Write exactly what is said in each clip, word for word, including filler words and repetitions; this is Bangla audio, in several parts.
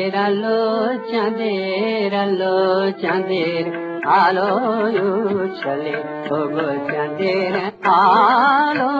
চাঁদের আলো চাঁদের আলো চাঁদের আলো উছলে ওগো চাঁদের আলো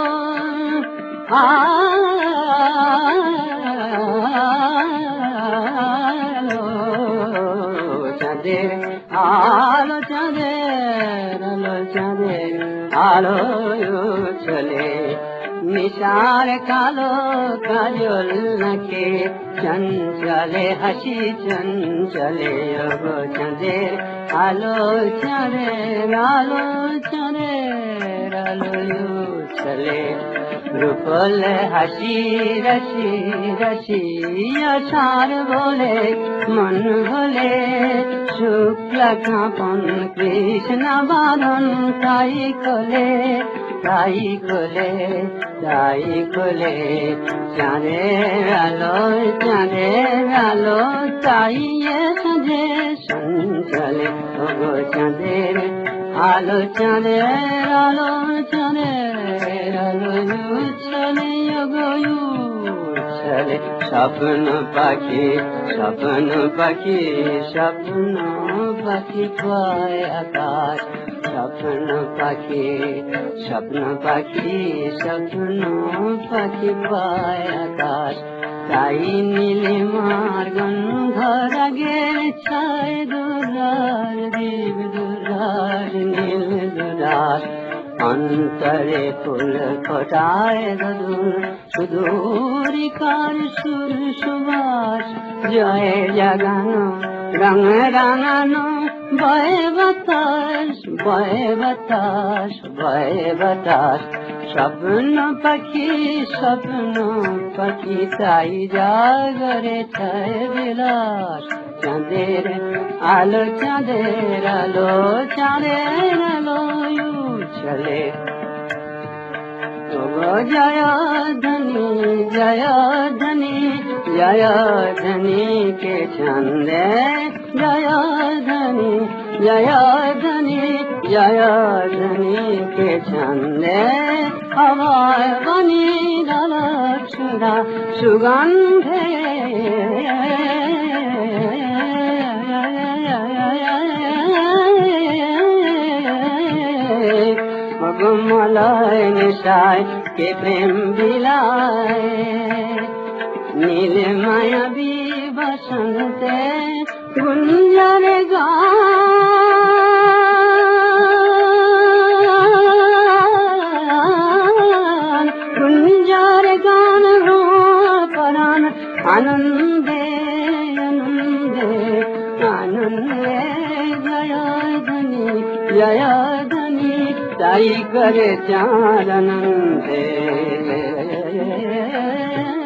আলো চাঁদের আলো চাঁদের আলো চাঁদের আলো উছলে নিশার কালো কাজল নাকে চঞ্চলে হাসি চঞ্চলে ওগো চাঁদের আলো চাঁদের আলো চাঁদের আলো উছলে রূপল হাসি রসি রসি আষাঢ় বলে মন ভোলে শুক্ল কাপন কৃষ্ণ বাঁধন তাই খোলে তাই খোলে তাই খোলে চাঁদের আলো চাঁদের আলো তাই সাজে সঞ্চলে ওগো চাঁদের আলো চাঁদের আলো চাঁদের আলো উছলে ওগো উছলে স্বপ্ন পাখি স্বপ্ন পাখি স্বপ্ন পাখি পায় আকাশ স্বপ্ন পাখি স্বপ্ন পাখি স্বপ্ন পাখি পায় আকাশ তাই নীলিমার গন্ধ রাগে ছায় দুরার দিব দুরার নীল দুরার অন্তরে ফুল ফোটায় দূর সুদূরিকার সুর সুবাস জয় জাগানো রঙ রাঙানো বয়ে বাতাস বয়ে বাতাস বয়ে বাতাস স্বপ্ন পাখি স্বপ্ন পাখি তাই জাগরে ছায় বিলাস চাঁদের আলো চাঁদের আলো চাঁদের আলো উছলে ওগো জয় ধনী জয় ধনী জয় ধনী কে ছন্দে জয় ধনী জয় ধনী জয় ধনী কে ছন্দে হওয়ায় বনি দলক্ষণা সুগন্ধে মলয় নিশায় কে প্রেম বিলায় নীল মায়াবী বসন্তে গুঞ্জরে গান গুঞ্জরে গান পরাণ আনন্দে আনন্দে আনন্দে জয় ধনী জয় ধনী তাই করে চাঁদ আনন্দে